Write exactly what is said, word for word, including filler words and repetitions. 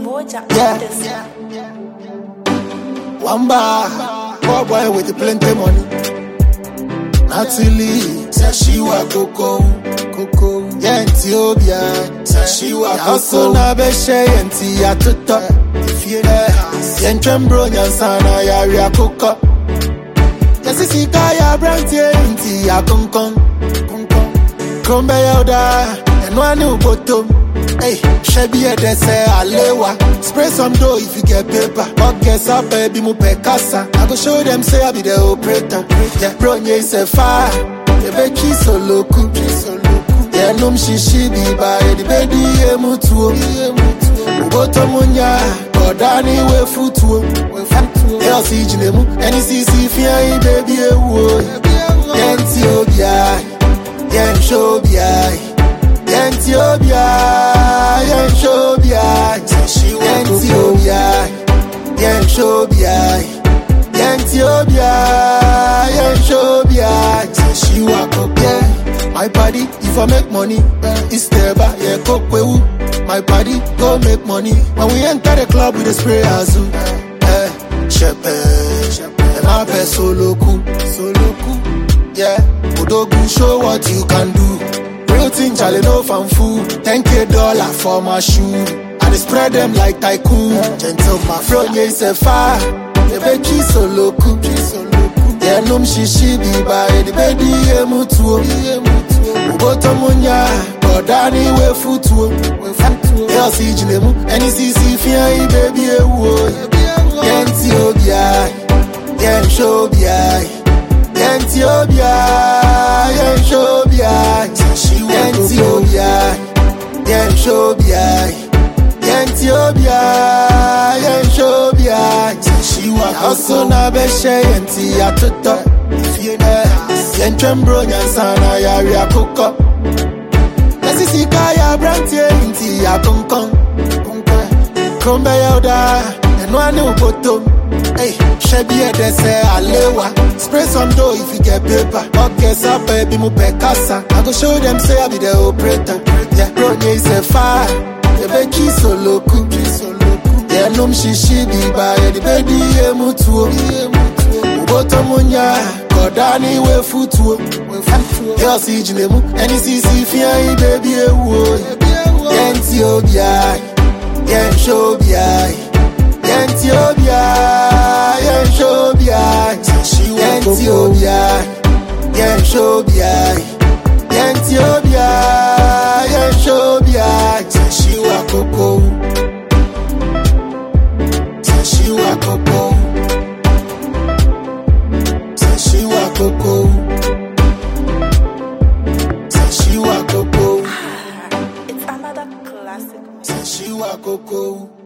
Moja Yeah. Artist. One bar, poor boy with plenty money. Natalie, say she wa coco, coco. Yeah, Ethiopia, say she wa coco. Also na be she enti ya tuto. If you know, yen trembro nyansana ya ria coco. Yes, si kaya branti enti ya konkon, konkon. Krombe yoda, enwa ni ubotom. Hey, shebi e de say alewa. Spray some dough if you get paper. But guess up, baby, mu pe casa. I go show them say I be the operator. Yeah, bro, nye se fire. The bechi so loku, so loku. Yeah, num shishi bi ba e di bedi e mutuo. Uboto munya, kodani we futuo. Yeah, si jinemu, any C C fia e baby e wo. Yeah, Ethiopia, yeah, Shobia. Ethiopia, Ethiopia, Ethiopia, Ethiopia, Ethiopia, Ethiopia. She walk up, yeah. My body, if I make money, it's stable, yeah. Coke we my body, go make money. When we enter the club with the spray azul, eh, shepe, and my best solo cool, solo cool, yeah. Udogu, show what you can do. Real thing, Charlie, no fan fool. ten K dollar for my shoe. And they spread them like tycoon. Gentle, my friend, yeah, it's a fire. The bechi so loku. Yeah, num shishi bi ba e di bedi e mutuo. Uboto munya, kodani we futuo. Yeah, si jinemu, any C C fia e baby e wo. Yeah, Ethiopia, yeah, Shobia. Ethiopia, Ethiopia, Ethiopia, Ethiopia, Ethiopia, Ethiopia. She wa also na be she enti ya tuto. Yen trembro nyansana ya ria coco. Nasi si kaya branti enti ya konkon. Krombe yoda, enwa ni ubotom. Hey, shebi e de say alewa. Spray some dough if you get paper. But guess up, baby, mu pe casa. I go show them say I be the operator. Yeah, bro, nye se fire. The bechi so loku, so loku. Yeah, num shishi bi ba e di bedi e mutuo. Uboto munya, kodani we futuo. Yeah, si jinemu, any C C fia e baby e wo. Yeah, Ethiopia, yeah, Shobia. Ethiopia, Ethiopia, Ethiopia, Ethiopia, Ethiopia, Ethiopia. She wa coco, she wa coco, she wa coco, she wa coco. It's another classic. She wa coco.